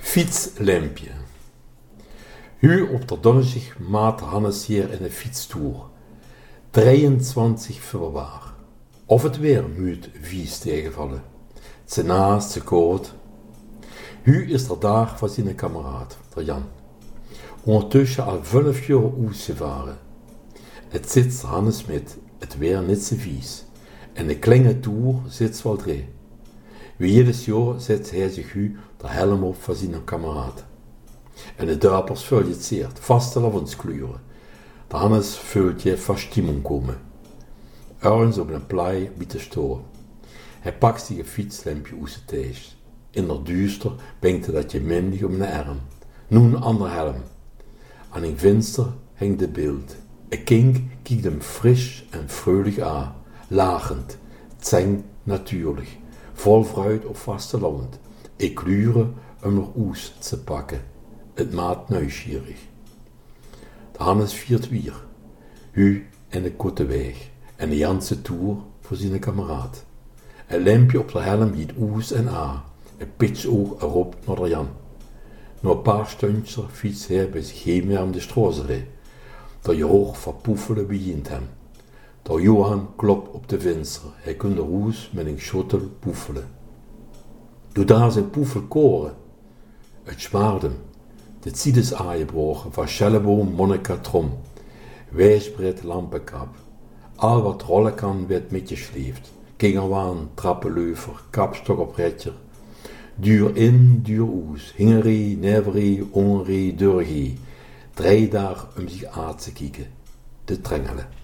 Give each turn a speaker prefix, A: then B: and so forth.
A: Fietslampje. Hu op der donderdag maat Hannes hier in een fietstoer. 23 februari. Of het weer moet vies tegenvallen. Ze naast, ze koud. Hu is er daar van zijn kameraad, der Jan. Ondertussen al 5 jaar uitgevaren. Het zit Hannes met, het weer niet zo vies. En de klinge toer zit wel drie. Wie jedes jaar zet hij zich de helm op van zijn kameraad. En de duipers fuljeert, vaste lavenskleuren. De Hannes voelt je van stimmung komen. Ergens op een plei biedt de stoor. Hij pakt zich een fietslampje uit zijn tees. In de duister bengt hij dat je mindig om een arm. Nu een ander helm. Aan een venster hangt de beeld. Een kind kijkt hem fris en vrolijk aan. Lachend, zeng natuurlijk. Vol fruit op vaste land. Ik klure om er oes te pakken. Het maakt nieuwsgierig. De Hannes viert weer. Hu en de korte weg. En de Janse toer voor zijn kameraad. Een lampje op de helm giet oes en a. Een pitsoog erop naar de Jan. Na een paar stundjes fietst hij bij zich heen weer om de strooserij. Dat je hoog verpoefelen begint hem. Dat Johan klopt op de venster. Hij kunt de roes met een schottel poefelen. Doe daar zijn poefel koren. Het smaart hem. De zides aangebroken van Schelleboom, Monica Trom. Wijsbreed lampenkap. Al wat rollen kan werd metgesleefd. Kingerwaan, trappenleuver, kapstok op redjer. Duur in, duur oes. Hingerie, neverie, ongerie, durgie. 3 dagen om zich aan te kijken. De trengelen.